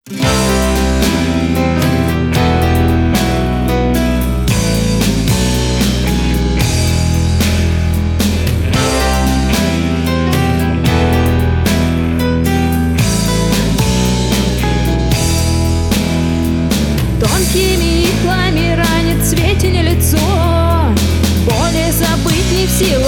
Тонкими иглами ранит в свете лицо, более забыть не в силах.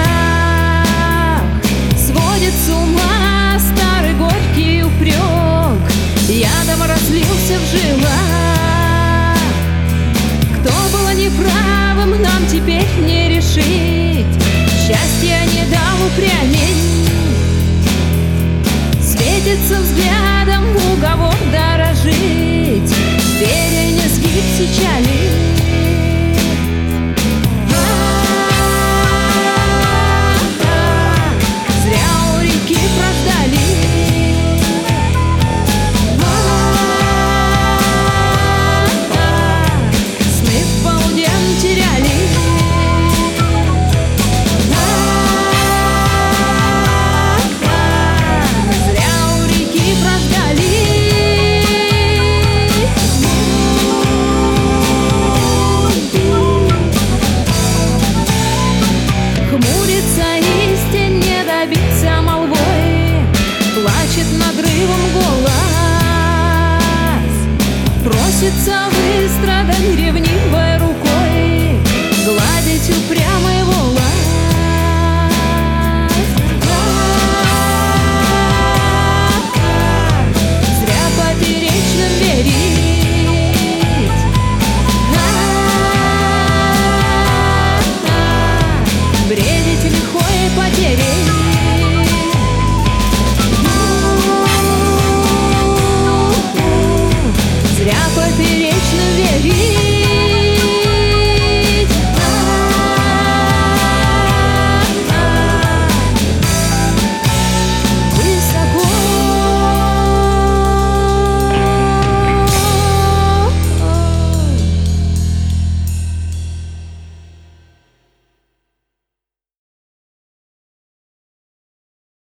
Сводит с ума старый горький упрек, ядом разлился в жилах. Кто было неправым, нам теперь не решить. Счастья не дал упрямить. Светится взглядом уговор дорожить, веря не сгиб печали. Зря у реки прождали. Сны в полдень теряли. Зря у реки прождали. Хмурится истин, не добиться молвой, плачет надрывом голос, просится